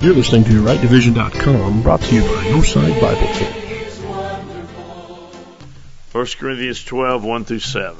You're listening to RightDivision.com, brought to you by Northside Bible Church. 1 Corinthians 12, 1 through 7.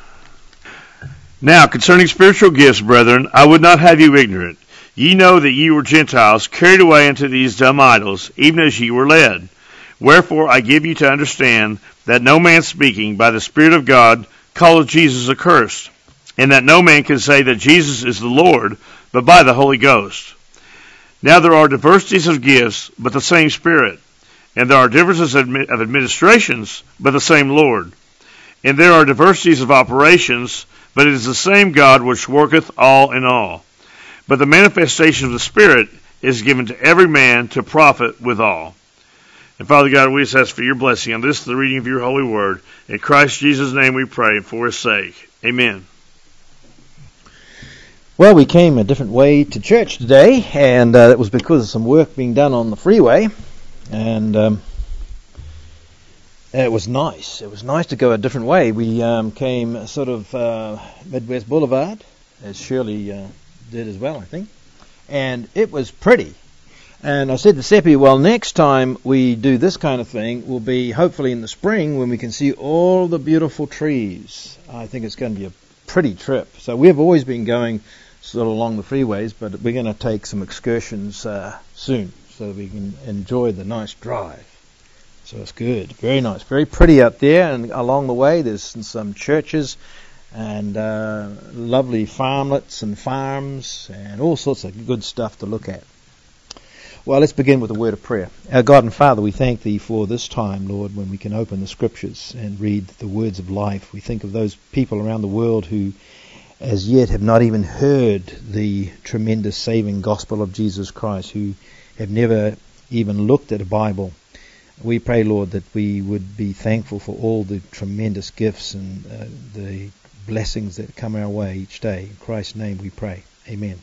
Now, concerning spiritual gifts, brethren, I would not have you ignorant. Ye know that ye were Gentiles, carried away unto these dumb idols, even as ye were led. Wherefore I give you to understand that no man speaking by the Spirit of God calleth Jesus accursed, and that no man can say that Jesus is the Lord, but by the Holy Ghost. Now there are diversities of gifts, but the same Spirit. And there are differences of administrations, but the same Lord. And there are diversities of operations, but it is the same God which worketh all in all. But the manifestation of the Spirit is given to every man to profit withal. And Father God, we just ask for your blessing on this, the reading of your holy word. In Christ Jesus' name we pray, for his sake. Amen. Well, we came a different way to church today, and it was because of some work being done on the freeway, and it was nice. It was nice to go a different way. We came sort of Midwest Boulevard, as Shirley did as well, I think, and it was pretty. And I said to Seppi, well, next time we do this kind of thing will be hopefully in the spring when we can see all the beautiful trees. I think it's going to be a pretty trip. So we've always been going sort of along the freeways, but we're going to take some excursions soon so that we can enjoy the nice drive. So it's good. Very nice. Very pretty out there. And along the way there's some churches and lovely farmlets and farms and all sorts of good stuff to look at. Well, let's begin with a word of prayer. Our God and Father, we thank Thee for this time, Lord, when we can open the Scriptures and read the words of life. We think of those people around the world who as yet have not even heard the tremendous saving gospel of Jesus Christ, who have never even looked at a Bible. We pray, Lord, that we would be thankful for all the tremendous gifts and the blessings that come our way each day. In Christ's name we pray. Amen.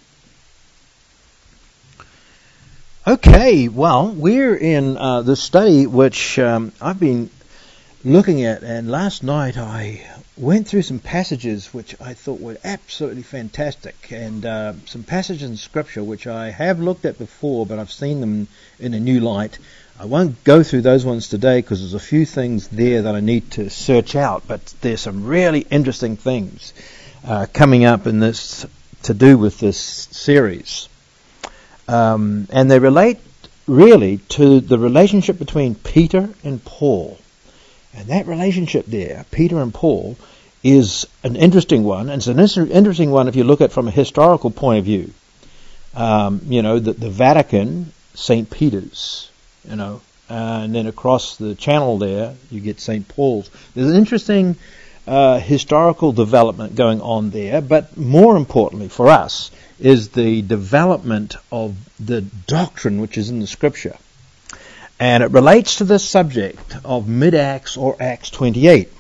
Okay, well, we're in the study which I've been looking at, and last night I went through some passages which I thought were absolutely fantastic, and some passages in Scripture which I have looked at before, but I've seen them in a new light. I won't go through those ones today because there's a few things there that I need to search out, but there's some really interesting things coming up in this to do with this series. And they relate really to the relationship between Peter and Paul. And that relationship there, Peter and Paul, is an interesting one. And it's an interesting one if you look at it from a historical point of view. The Vatican, St. Peter's, and then across the channel there, you get St. Paul's. There's an interesting historical development going on there, but more importantly for us is the development of the doctrine which is in the Scripture. And it relates to this subject of mid-Acts or Acts 28.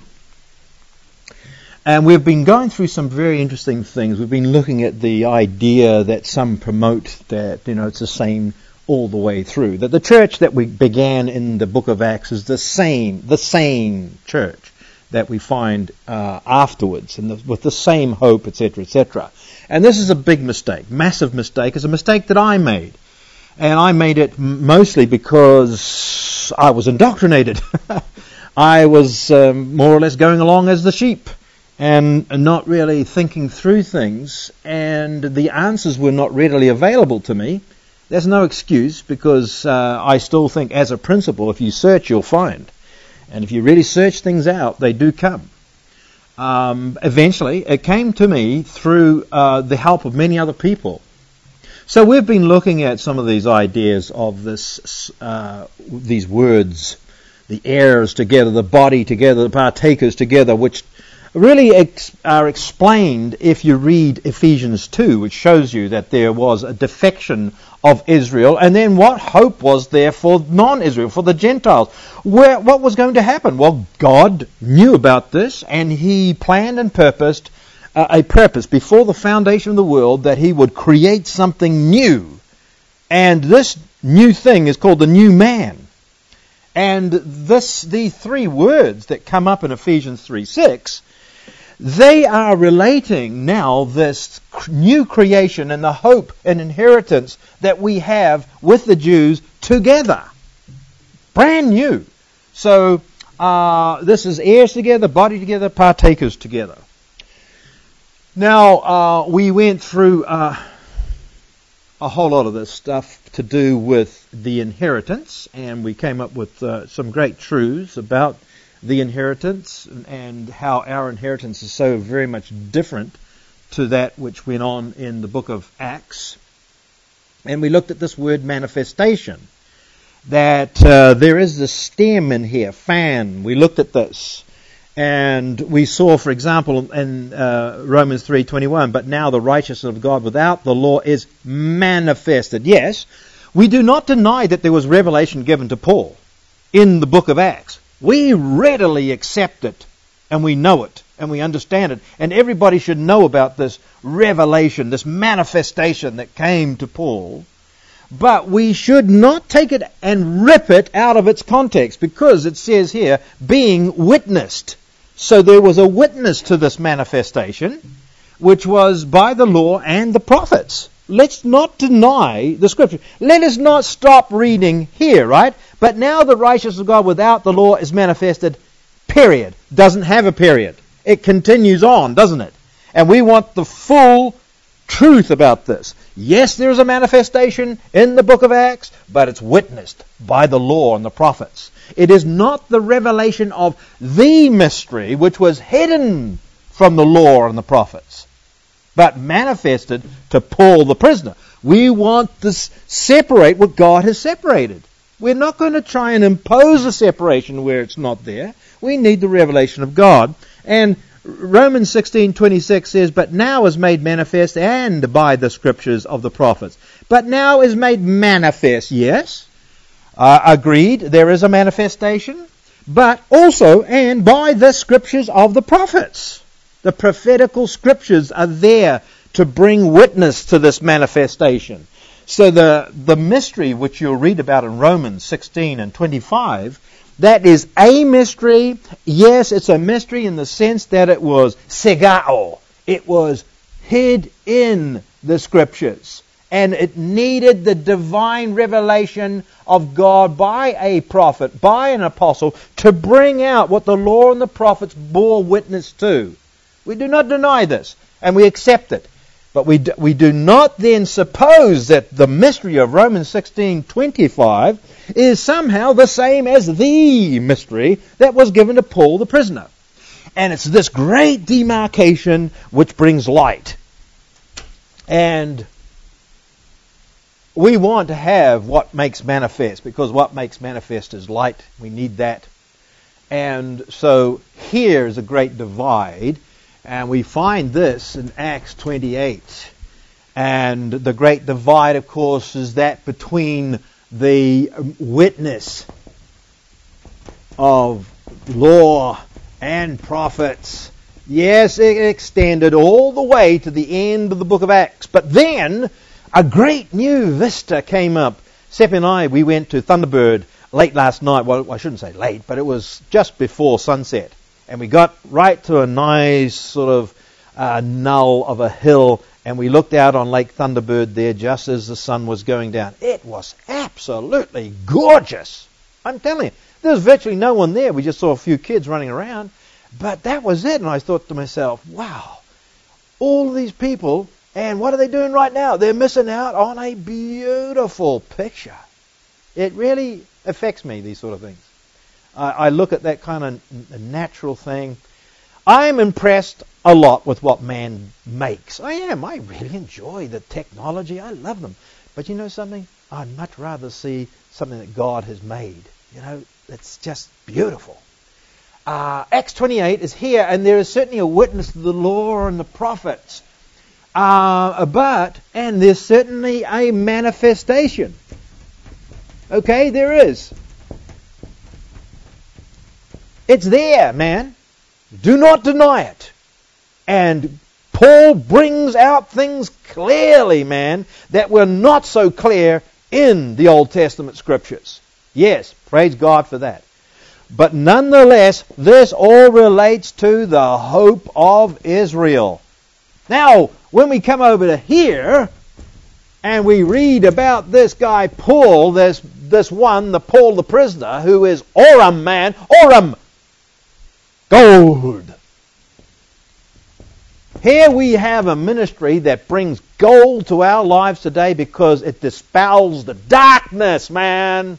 And we've been going through some very interesting things. We've been looking at the idea that some promote that, it's the same all the way through. That the church that we began in the book of Acts is the same church that we find afterwards, and with the same hope, etc., etc. And this is a big mistake, massive mistake. It's a mistake that I made. And I made it mostly because I was indoctrinated. I was more or less going along as the sheep and not really thinking through things, and the answers were not readily available to me. There's no excuse, because I still think as a principle, if you search, you'll find. And if you really search things out, they do come. Eventually, it came to me through the help of many other people. So we've been looking at some of these ideas of this, these words, the heirs together, the body together, the partakers together, which really are explained if you read Ephesians 2, which shows you that there was a defection of Israel, and then what hope was there for non-Israel, for the Gentiles? What was going to happen? Well, God knew about this, and He planned and purposed a purpose before the foundation of the world that He would create something new. And this new thing is called the new man. And the three words that come up in Ephesians 3:6 they are relating now this new creation and the hope and inheritance that we have with the Jews together. Brand new. So this is heirs together, body together, partakers together. Now, we went through a whole lot of this stuff to do with the inheritance, and we came up with some great truths about the inheritance and how our inheritance is so very much different to that which went on in the book of Acts. And we looked at this word manifestation, that there is this stem in here, fan. We looked at this. And we saw, for example, in Romans 3:21, but now the righteousness of God without the law is manifested. Yes, we do not deny that there was revelation given to Paul in the book of Acts. We readily accept it, and we know it, and we understand it. And everybody should know about this revelation, this manifestation that came to Paul. But we should not take it and rip it out of its context, because it says here, being witnessed. So there was a witness to this manifestation, which was by the law and the prophets. Let's not deny the Scripture. Let us not stop reading here, right? But now the righteousness of God without the law is manifested, period. Doesn't have a period. It continues on, doesn't it? And we want the full truth about this. Yes, there is a manifestation in the book of Acts, but it's witnessed by the law and the prophets. It is not the revelation of the mystery which was hidden from the law and the prophets, but manifested to Paul the prisoner. We want to separate what God has separated. We're not going to try and impose a separation where it's not there. We need the revelation of God. And Romans 16:26 says, but now is made manifest and by the scriptures of the prophets. But now is made manifest, yes. Agreed, there is a manifestation. But also, and by the scriptures of the prophets. The prophetical scriptures are there to bring witness to this manifestation. So the mystery which you'll read about in Romans 16 and 25, that is a mystery. Yes, it's a mystery in the sense that it was segao. It was hid in the Scriptures. And it needed the divine revelation of God by a prophet, by an apostle, to bring out what the law and the prophets bore witness to. We do not deny this, and we accept it. But we do not then suppose that the mystery of Romans 16:25 is somehow the same as the mystery that was given to Paul the prisoner. And it's this great demarcation which brings light. And we want to have what makes manifest, because what makes manifest is light. We need that. And so here's a great divide. And we find this in Acts 28. And the great divide, of course, is that between the witness of law and prophets. Yes, it extended all the way to the end of the book of Acts. But then a great new vista came up. Sepp and I, we went to Thunderbird late last night. Well, I shouldn't say late, but it was just before sunset. And we got right to a nice sort of knoll of a hill, and we looked out on Lake Thunderbird there just as the sun was going down. It was absolutely gorgeous. I'm telling you, there was virtually no one there. We just saw a few kids running around. But that was it. And I thought to myself, wow, all these people, and what are they doing right now? They're missing out on a beautiful picture. It really affects me, these sort of things. I look at that kind of natural thing. I'm impressed a lot with what man makes. I am. I really enjoy the technology. I love them. But you know something? I'd much rather see something that God has made. You know, it's just beautiful. Acts 28 is here, and there is certainly a witness to the law and the prophets. And there's certainly a manifestation. Okay, there is. It's there, man. Do not deny it. And Paul brings out things clearly, man, that were not so clear in the Old Testament Scriptures. Yes, praise God for that. But nonetheless, this all relates to the hope of Israel. Now, when we come over to here, and we read about this guy Paul, this one, the Paul the prisoner, who is Oram man, Oram, gold. Here we have a ministry that brings gold to our lives today because it dispels the darkness, man.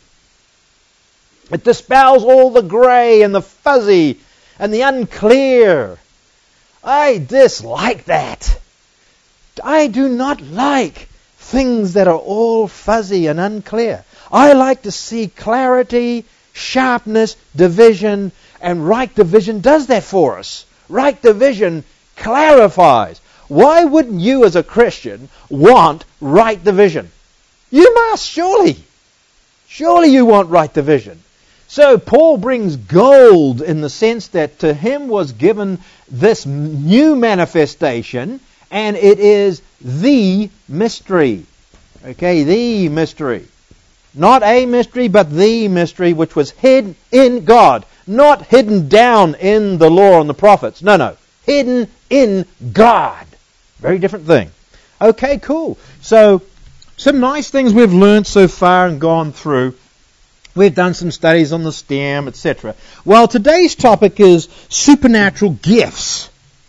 It dispels all the grey and the fuzzy and the unclear. I dislike that. I do not like things that are all fuzzy and unclear. I like to see clarity, sharpness, division, and right division does that for us. Right division clarifies. Why wouldn't you as a Christian want right division? You must, surely. Surely you want right division. So Paul brings gold in the sense that to him was given this new manifestation, and it is the mystery. Okay, the mystery. Not a mystery, but the mystery which was hid in God. Not hidden down in the law and the prophets. No. Hidden in God. Very different thing. Okay, cool. So, some nice things we've learned so far and gone through. We've done some studies on the stem, etc. Well, today's topic is supernatural gifts.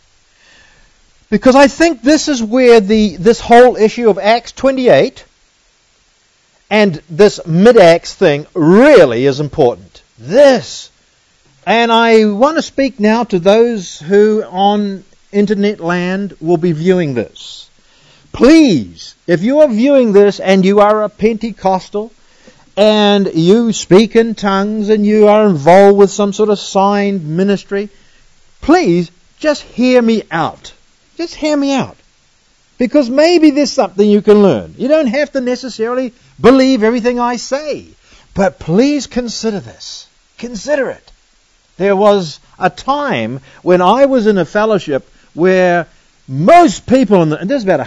Because I think this is where this whole issue of Acts 28 and this mid-Acts thing really is important. This. And I want to speak now to those who on internet land will be viewing this. Please, if you are viewing this and you are a Pentecostal and you speak in tongues and you are involved with some sort of signed ministry, please just hear me out. Just hear me out. Because maybe there's something you can learn. You don't have to necessarily believe everything I say. But please consider this. Consider it. There was a time when I was in a fellowship where most people, and there's about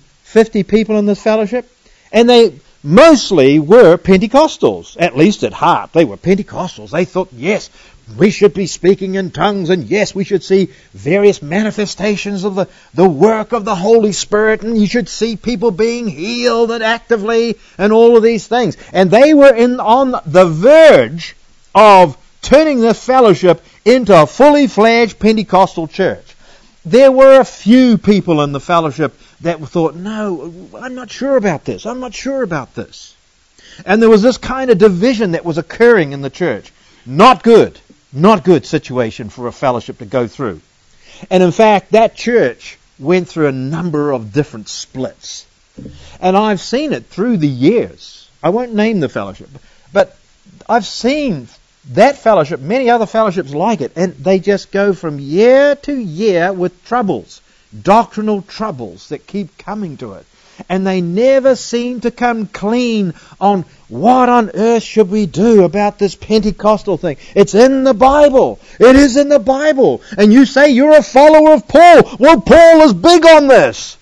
150 people in this fellowship, and they mostly were Pentecostals, at least at heart. They were Pentecostals. They thought, yes, we should be speaking in tongues, and yes, we should see various manifestations of the work of the Holy Spirit, and you should see people being healed and actively, and all of these things. And they were on the verge of turning this fellowship into a fully fledged Pentecostal church. There were a few people in the fellowship that thought, no, I'm not sure about this. I'm not sure about this. And there was this kind of division that was occurring in the church. Not good. Not good situation for a fellowship to go through. And in fact, that church went through a number of different splits. And I've seen it through the years. I won't name the fellowship, but I've seen that fellowship, many other fellowships like it, and they just go from year to year with troubles, doctrinal troubles that keep coming to it. And they never seem to come clean on what on earth should we do about this Pentecostal thing. It's in the Bible. It is in the Bible. And you say you're a follower of Paul. Well, Paul is big on this.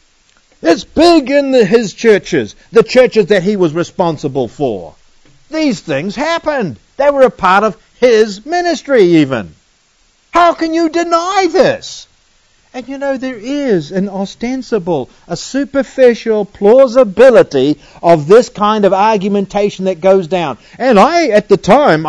It's big in his churches, the churches that he was responsible for. These things happened. They were a part of his ministry even. How can you deny this? And you know, there is an ostensible, a superficial plausibility of this kind of argumentation that goes down. And at the time,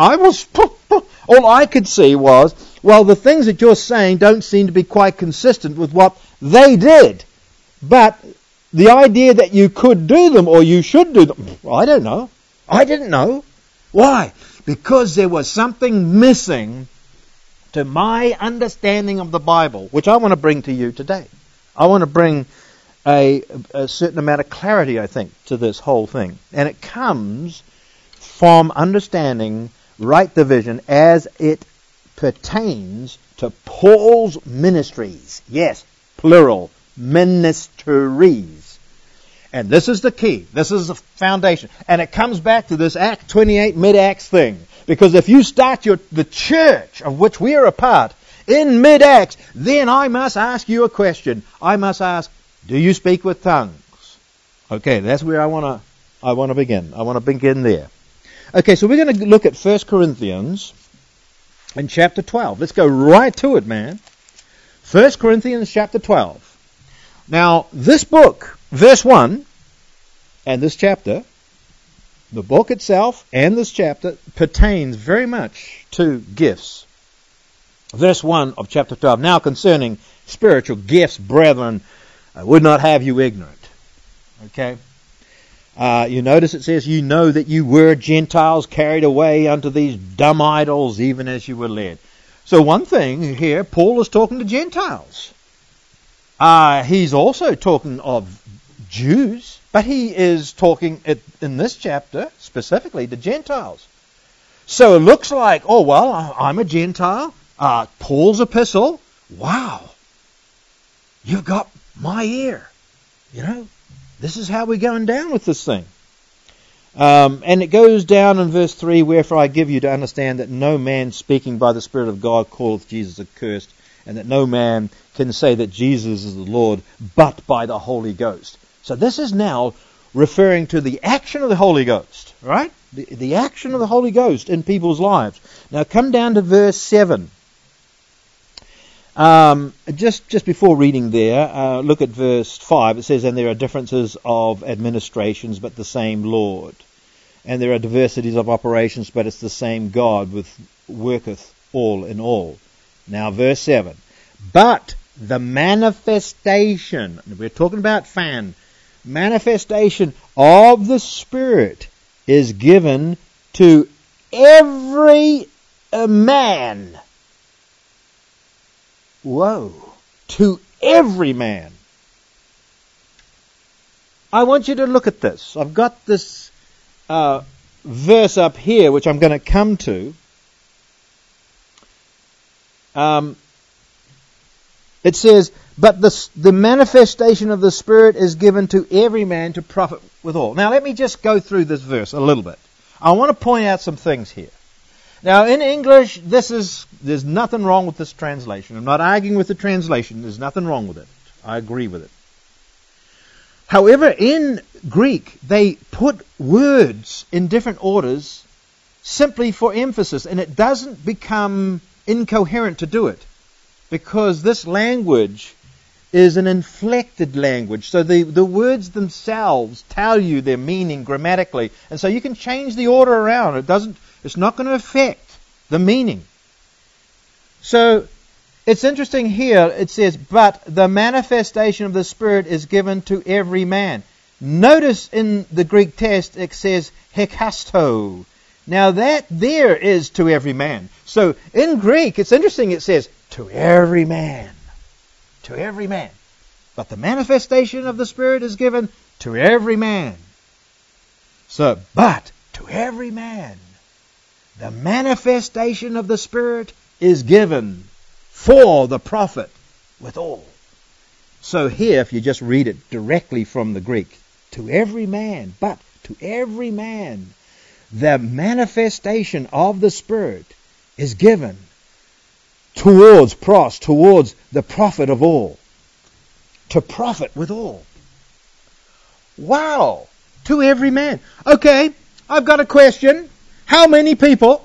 all I could see was, well, the things that you're saying don't seem to be quite consistent with what they did. But the idea that you could do them or you should do them, I don't know. I didn't know. Why? Because there was something missing to my understanding of the Bible, which I want to bring to you today. I want to bring a certain amount of clarity, I think, to this whole thing. And it comes from understanding right division as it pertains to Paul's ministries. Yes, plural, ministries. And this is the key. This is the foundation. And it comes back to this Act 28 mid-Acts thing. Because if you start the church of which we are a part in mid-Acts, then I must ask you a question. I must ask, do you speak with tongues? Okay, that's where I want to begin. I want to begin there. Okay, so we're going to look at 1 Corinthians in chapter 12. Let's go right to it, man. 1 Corinthians chapter 12. Now, this book, verse 1, and this chapter, the book itself and this chapter pertains very much to gifts. Verse 1 of chapter 12. Now concerning spiritual gifts, brethren, I would not have you ignorant. Okay? You notice it says, you know that you were Gentiles carried away unto these dumb idols, even as you were led. So one thing here, Paul is talking to Gentiles. He's also talking of Jews, but he is talking in this chapter specifically to Gentiles. So it looks like, oh, well, I'm a Gentile. Paul's epistle. Wow. You've got my ear. You know, this is how we're going down with this thing. And it goes down in verse 3, wherefore I give you to understand that no man speaking by the Spirit of God calleth Jesus accursed, and that no man can say that Jesus is the Lord but by the Holy Ghost. So this is now referring to the action of the Holy Ghost, right? The action of the Holy Ghost in people's lives. Now come down to verse 7. Just before reading there, look at verse 5. It says, and there are differences of administrations, but the same Lord. And there are diversities of operations, but it's the same God, which worketh all in all. Now verse 7. But the manifestation, we're talking about manifestation of the Spirit is given to every man. Whoa. To every man. I want you to look at this. I've got this verse up here, which I'm going to come to. It says, but the manifestation of the Spirit is given to every man to profit withal. Now let me just go through this verse a little bit. I want to point out some things here. Now in English, there's nothing wrong with this translation. I'm not arguing with the translation. There's nothing wrong with it. I agree with it. However, in Greek, they put words in different orders simply for emphasis, and it doesn't become incoherent to do it, because this language is an inflected language. So the words themselves tell you their meaning grammatically, and so you can change the order around. It's not going to affect the meaning. So it's interesting here, it says, but the manifestation of the Spirit is given to every man. Notice in the Greek text it says hekasto. Now that there is to every man. So in Greek, it's interesting, it says to every man. To every man. But the manifestation of the Spirit is given to every man. So, but to every man, the manifestation of the Spirit is given for the profit withal. So here, if you just read it directly from the Greek, to every man, but to every man, the manifestation of the Spirit is given towards the profit of all. To profit withal. Wow! To every man. Okay, I've got a question. How many people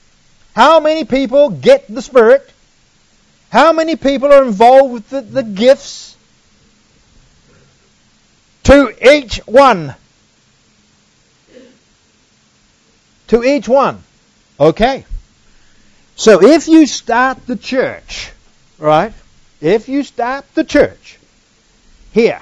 get the Spirit? How many people are involved with the gifts? To each one. To each one. Okay. So if you start the church, right? If you start the church here,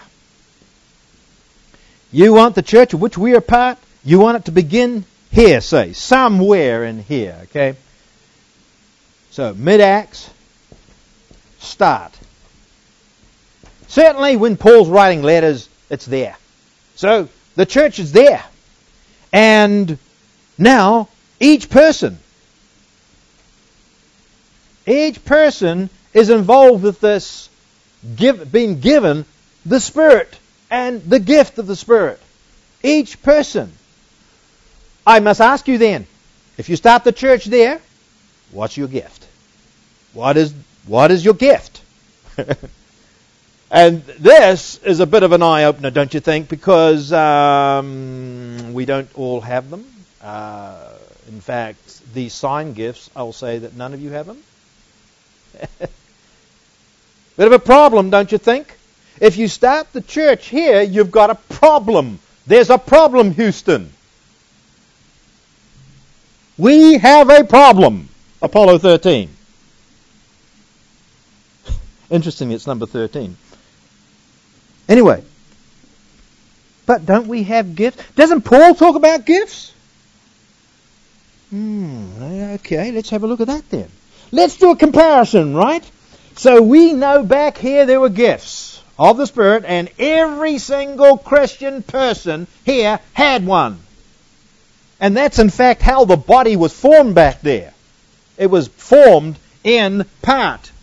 you want the church of which we are part, you want it to begin here, say, somewhere in here, okay? So, mid-Acts, start. Certainly when Paul's writing letters, it's there. So, the church is there. And now, each person is involved with this, being given the Spirit and the gift of the Spirit. Each person. I must ask you then, if you start the church there, what's your gift? What is your gift? And this is a bit of an eye-opener, don't you think? Because we don't all have them. In fact, these sign gifts, I will say that none of you have them. Bit of a problem, don't you think? If you start the church here, you've got a problem. There's a problem, Houston. We have a problem. Apollo 13. Interesting, it's number 13. Anyway, but don't we have gifts? Doesn't Paul talk about gifts? Okay, let's have a look at that then. Let's do a comparison, right? So we know back here there were gifts of the Spirit, and every single Christian person here had one. And that's in fact how the body was formed back there. It was formed in part.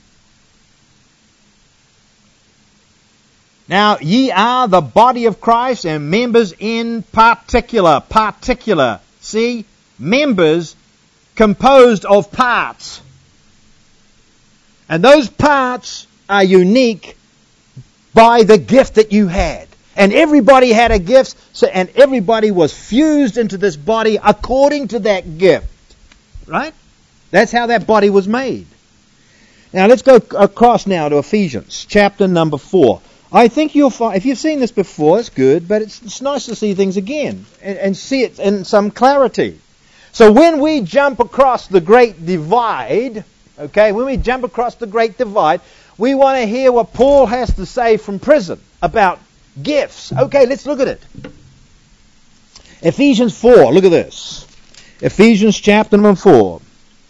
Now, ye are the body of Christ and members in particular. Particular. See? Members composed of parts. And those parts are unique by the gift that you had. And everybody had a gift, and everybody was fused into this body according to that gift. Right? That's how that body was made. Now, let's go across now to Ephesians, chapter number 4. I think you'll find, if you've seen this before, it's good, but it's nice to see things again and see it in some clarity. So when we jump across the great divide, okay, when we jump across the great divide, we want to hear what Paul has to say from prison about gifts. Okay, let's look at it. Ephesians 4, look at this. Ephesians chapter number 4.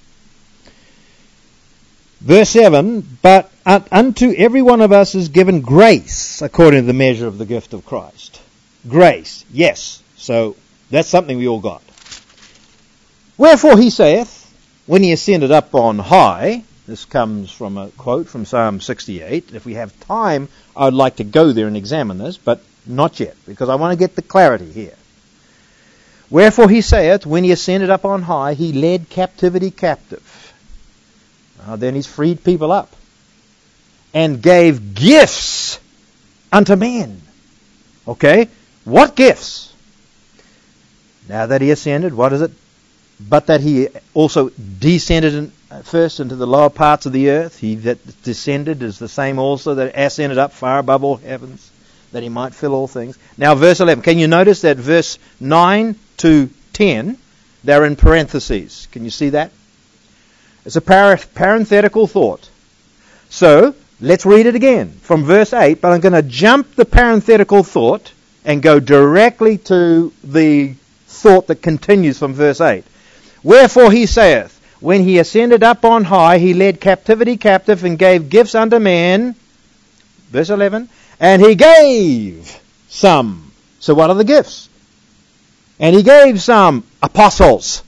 Verse 7, but unto every one of us is given grace according to the measure of the gift of Christ. Grace, yes. So that's something we all got. Wherefore he saith, when he ascended up on high, this comes from a quote from Psalm 68. If we have time, I'd like to go there and examine this, but not yet, because I want to get the clarity here. Wherefore he saith, when he ascended up on high, he led captivity captive. Then he's freed people up and gave gifts unto men. Okay? What gifts? Now that he ascended, what is it? But that he also descended first into the lower parts of the earth. He that descended is the same also that ascended up far above all heavens, that he might fill all things. Now verse 11. Can you notice that verse 9 to 10, they're in parentheses. Can you see that? It's a parenthetical thought. So, let's read it again from verse 8, but I'm going to jump the parenthetical thought and go directly to the thought that continues from verse 8. Wherefore he saith, when he ascended up on high, he led captivity captive and gave gifts unto men. Verse 11. And he gave some. So what are the gifts? And he gave some apostles.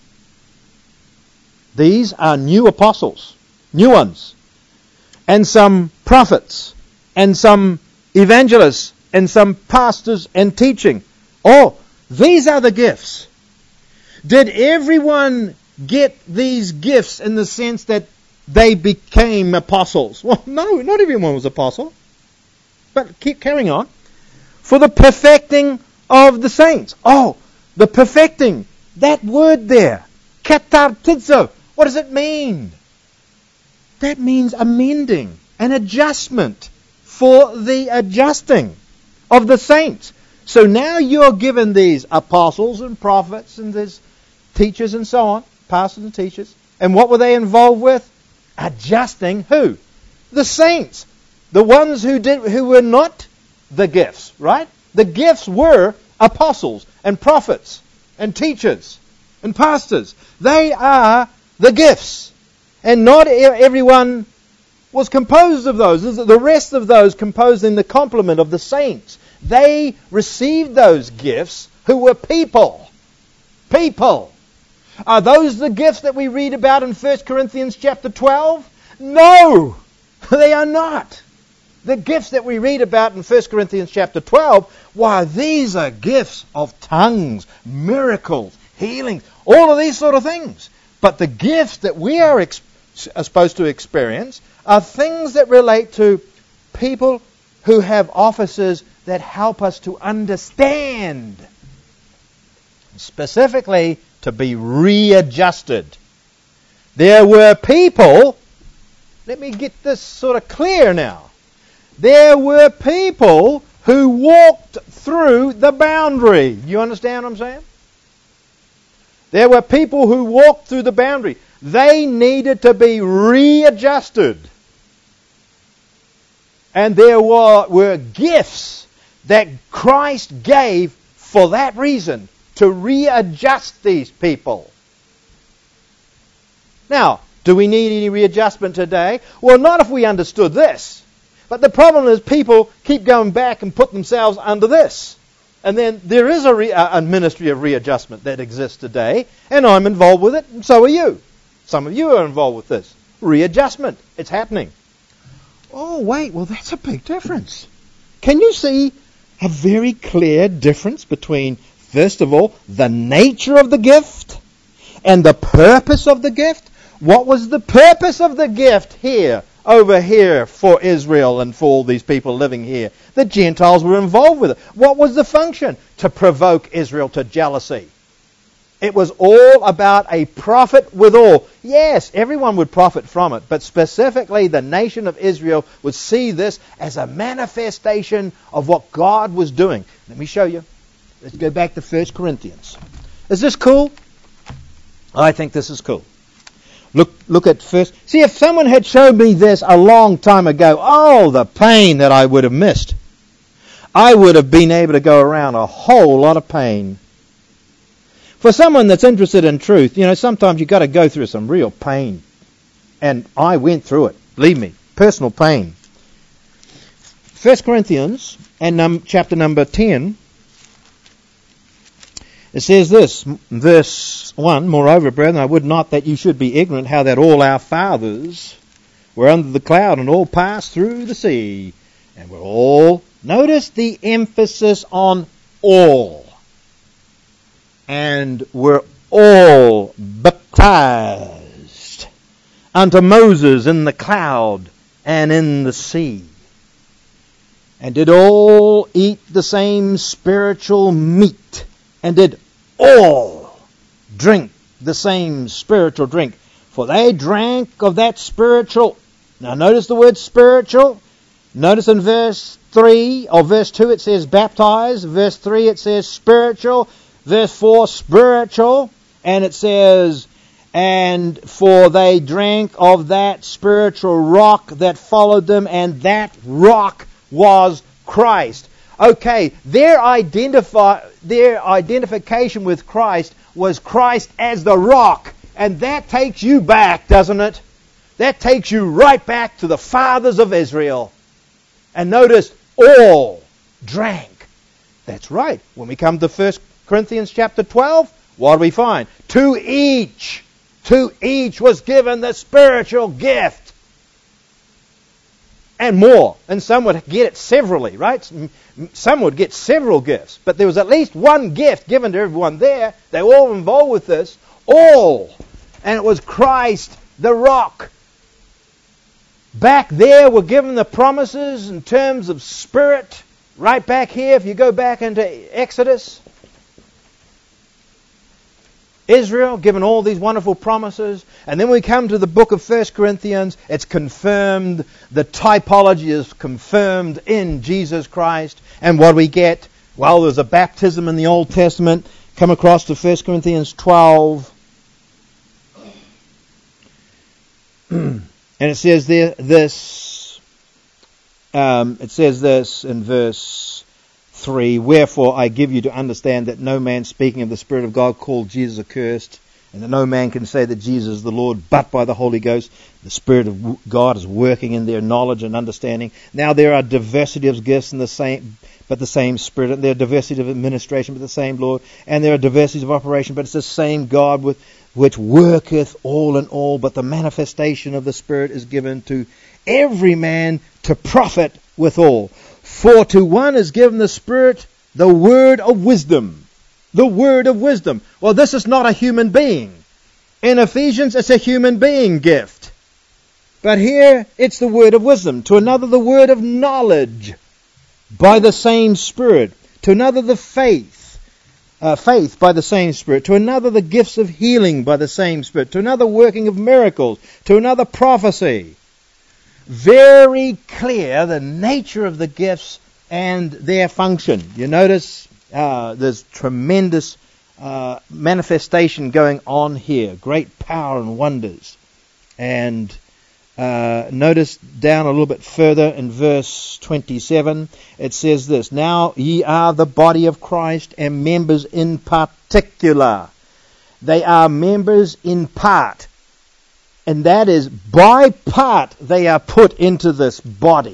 These are new apostles, new ones, and some prophets, and some evangelists, and some pastors and teaching. Oh, these are the gifts. Did everyone get these gifts in the sense that they became apostles? Well, no, not everyone was apostle. But keep carrying on. For the perfecting of the saints. Oh, the perfecting. That word there. Katartizo. What does it mean? That means amending, an adjustment for the adjusting of the saints. So now you're given these apostles and prophets and these teachers and so on, pastors and teachers. And what were they involved with? Adjusting who? The saints. The ones who were not the gifts, right? The gifts were apostles and prophets and teachers and pastors. They are the gifts. And not everyone was composed of those. The rest of those composed in the complement of the saints. They received those gifts who were people. People. Are those the gifts that we read about in 1 Corinthians chapter 12? No, they are not. The gifts that we read about in 1 Corinthians chapter 12, why, these are gifts of tongues, miracles, healings, all of these sort of things. But the gifts that we are supposed to experience are things that relate to people who have offices that help us to understand. Specifically, to be readjusted. There were people, let me get this sort of clear now. There were people who walked through the boundary. You understand what I'm saying? There were people who walked through the boundary. They needed to be readjusted. And there were gifts that Christ gave for that reason, to readjust these people. Now, do we need any readjustment today? Well, not if we understood this. But the problem is people keep going back and put themselves under this. And then there is a ministry of readjustment that exists today, and I'm involved with it, and so are you. Some of you are involved with this. Readjustment. It's happening. Oh, wait, well, that's a big difference. Can you see a very clear difference between, first of all, the nature of the gift and the purpose of the gift? What was the purpose of the gift here, over here, for Israel and for all these people living here? The Gentiles were involved with it. What was the function? To provoke Israel to jealousy. It was all about a profit withal. Yes, everyone would profit from it, but specifically the nation of Israel would see this as a manifestation of what God was doing. Let me show you. Let's go back to 1 Corinthians. Is this cool? I think this is cool. Look at first. See, if someone had showed me this a long time ago, oh, the pain that I would have missed. I would have been able to go around a whole lot of pain. For someone that's interested in truth, sometimes you've got to go through some real pain. And I went through it. Believe me, personal pain. 1 Corinthians and chapter number 10. It says this, verse 1, Moreover, brethren, I would not that you should be ignorant how that all our fathers were under the cloud and all passed through the sea. And were all, notice the emphasis on all. And were all baptized unto Moses in the cloud and in the sea. And did all eat the same spiritual meat. And did all drink the same spiritual drink. For they drank of that spiritual. Now notice the word spiritual. Notice in verse 3 or verse 2 it says baptized. Verse 3 it says spiritual. Verse 4 spiritual. And it says, and for they drank of that spiritual rock that followed them, and that rock was Christ. Okay, their identification with Christ was Christ as the rock. And that takes you back, doesn't it? That takes you right back to the fathers of Israel. And notice, all drank. That's right. When we come to 1 Corinthians chapter 12, what do we find? To each was given the spiritual gift. And more. And some would get it severally, right? Some would get several gifts. But there was at least one gift given to everyone there. They were all involved with this. All. And it was Christ, the rock. Back there were given the promises in terms of spirit. Right back here, if you go back into Exodus. Israel, given all these wonderful promises. And then we come to the book of 1 Corinthians. It's confirmed. The typology is confirmed in Jesus Christ. And what do we get? Well, there's a baptism in the Old Testament. Come across to 1 Corinthians 12. And it says this in verse 3, Wherefore I give you to understand that no man speaking of the Spirit of God called Jesus accursed, and that no man can say that Jesus is the Lord but by the Holy Ghost. The Spirit of God is working in their knowledge and understanding. Now there are diversity of gifts in the same, but the same Spirit. And there are diversity of administration, but the same Lord. And there are diversities of operation, but it's the same God which worketh all in all. But the manifestation of the Spirit is given to every man to profit withal. For to one is given the Spirit the word of wisdom. The word of wisdom. Well, this is not a human being. In Ephesians, it's a human being gift. But here, it's the word of wisdom. To another, the word of knowledge by the same Spirit. To another, the faith faith by the same Spirit, to another the gifts of healing by the same Spirit, to another working of miracles, to another prophecy. Very clear the nature of the gifts and their function. You notice there's tremendous manifestation going on here, great power and wonders. And notice down a little bit further in verse 27, it says this, "Now ye are the body of Christ and members in particular." They are members in part. And that is, by part, they are put into this body.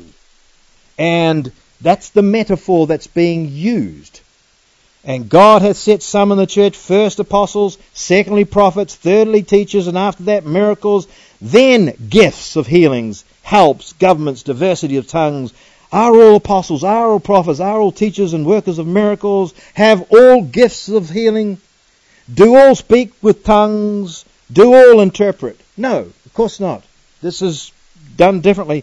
And that's the metaphor that's being used. And God hath set some in the church, first apostles, secondly prophets, thirdly teachers, and after that miracles, then gifts of healings, helps, governments, diversity of tongues. Are all apostles, are all prophets, are all teachers and workers of miracles, have all gifts of healing, do all speak with tongues, do all interpret? No, of course not. This is done differently,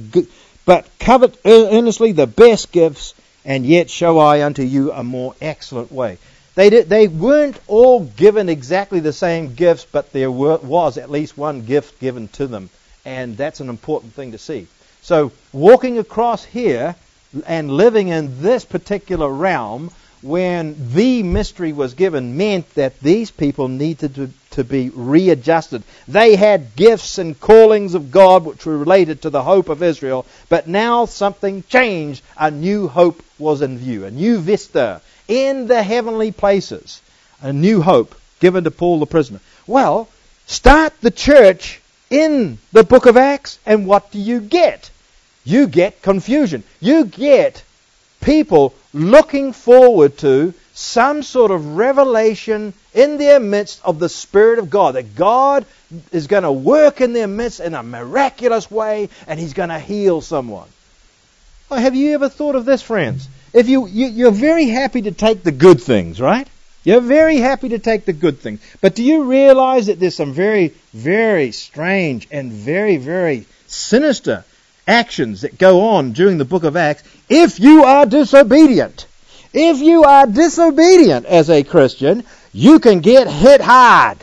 but covet earnestly the best gifts, and yet show I unto you a more excellent way. They weren't all given exactly the same gifts, but there was at least one gift given to them, and that's an important thing to see. So walking across here and living in this particular realm, when the mystery was given, meant that these people needed to be readjusted. They had gifts and callings of God which were related to the hope of Israel, but now something changed. A new hope was in view, a new vista in the heavenly places, a new hope given to Paul the prisoner. Well, start the church in the book of Acts, and what do you get? You get confusion. You get people looking forward to some sort of revelation in their midst of the Spirit of God, that God is going to work in their midst in a miraculous way, and He's going to heal someone. Well, have you ever thought of this, friends? If you're very happy to take the good things, right? You're very happy to take the good things. But do you realize that there's some very, very strange and very, very sinister actions that go on during the book of Acts if you are disobedient? If you are disobedient as a Christian, you can get hit hard.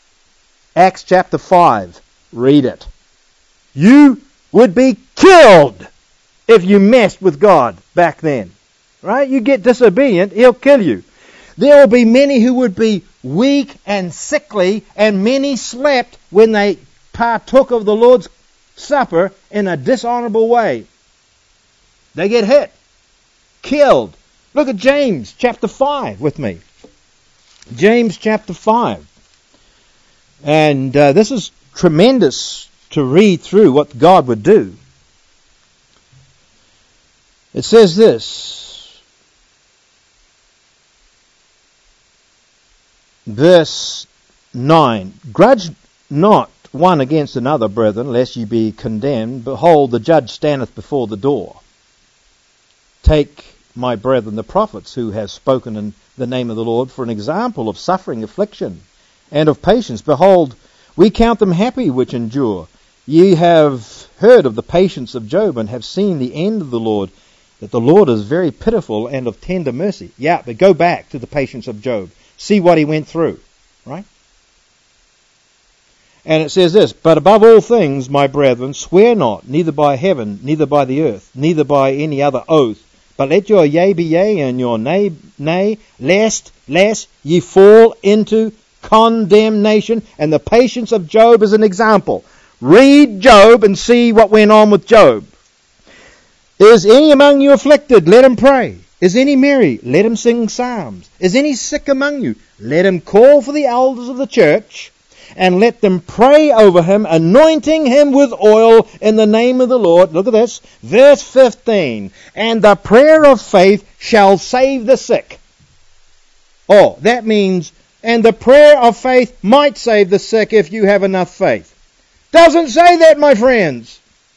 Acts chapter 5. Read it. You would be killed if you messed with God back then. Right? You get disobedient, He'll kill you. There will be many who would be weak and sickly, and many slept when they partook of the Lord's Supper in a dishonorable way. They get hit, killed. Look at James chapter 5 with me. James chapter 5. And this is tremendous to read through what God would do. It says this, verse 9, "Grudge not one against another, brethren, lest ye be condemned. Behold, the judge standeth before the door. Take, my brethren, the prophets who have spoken in the name of the Lord for an example of suffering, affliction, and of patience. Behold, we count them happy which endure. Ye have heard of the patience of Job, and have seen the end of the Lord, that the Lord is very pitiful and of tender mercy." Yeah, but go back to the patience of Job. See what he went through, right? And it says this, "But above all things, my brethren, swear not, neither by heaven, neither by the earth, neither by any other oath, but let your yea be yea, and your nay, nay, lest ye fall into condemnation." And the patience of Job is an example. Read Job and see what went on with Job. "Is any among you afflicted? Let him pray. Is any merry? Let him sing psalms. Is any sick among you? Let him call for the elders of the church, and let them pray over him, anointing him with oil in the name of the Lord." Look at this. Verse 15. "And the prayer of faith shall save the sick." Oh, that means, and the prayer of faith might save the sick if you have enough faith. Doesn't say that, my friends.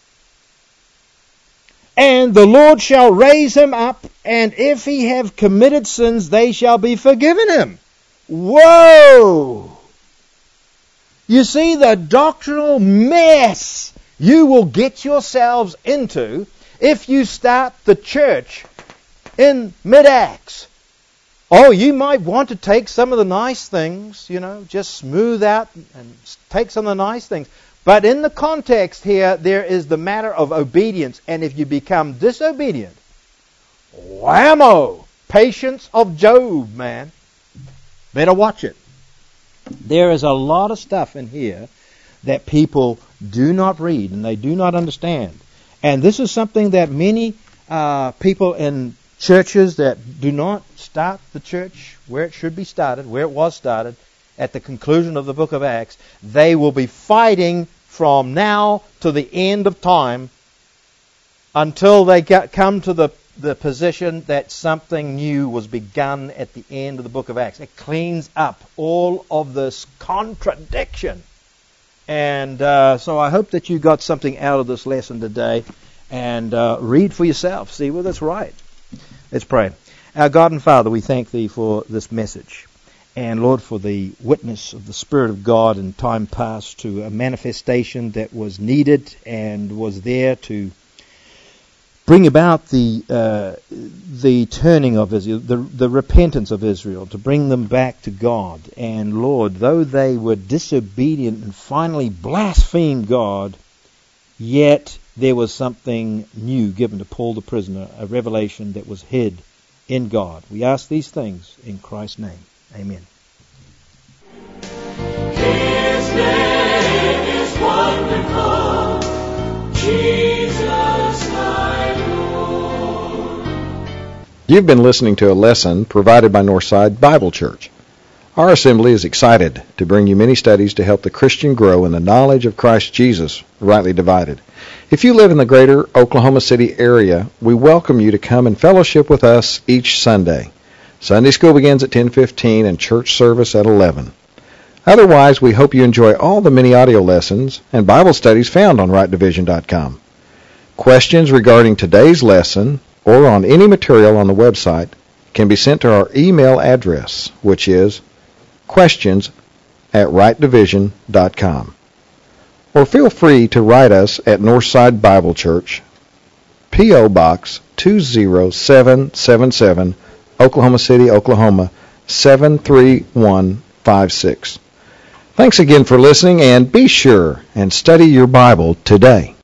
"And the Lord shall raise him up, and if he have committed sins, they shall be forgiven him." Whoa! You see the doctrinal mess you will get yourselves into if you start the church in mid-Acts Oh, you might want to take some of the nice things, just smooth out and take some of the nice things. But in the context here, there is the matter of obedience. And if you become disobedient, whammo! Patience of Job, man. Better watch it. There is a lot of stuff in here that people do not read and they do not understand. And this is something that many people in churches that do not start the church where it should be started, where it was started, at the conclusion of the book of Acts, they will be fighting from now to the end of time until they come to the position that something new was begun at the end of the book of Acts. It cleans up all of this contradiction. And so I hope that you got something out of this lesson today, and read for yourself. See whether it's right. Let's pray. Our God and Father, we thank Thee for this message. And Lord, for the witness of the Spirit of God in time past to a manifestation that was needed and was there to bring about the turning of Israel, the repentance of Israel, to bring them back to God. And Lord, though they were disobedient and finally blasphemed God, yet there was something new given to Paul the prisoner, a revelation that was hid in God. We ask these things in Christ's name. Amen. His name is wonderful, Jesus my Lord. You've been listening to a lesson provided by Northside Bible Church. Our assembly is excited to bring you many studies to help the Christian grow in the knowledge of Christ Jesus, rightly divided. If you live in the greater Oklahoma City area, we welcome you to come and fellowship with us each Sunday. Sunday school begins at 10:15 and church service at 11. Otherwise, we hope you enjoy all the many audio lessons and Bible studies found on rightdivision.com. Questions regarding today's lesson or on any material on the website can be sent to our email address, which is questions@rightdivision.com. Or feel free to write us at Northside Bible Church, P.O. Box 20777, Oklahoma City, Oklahoma 73156. Thanks again for listening, and be sure and study your Bible today.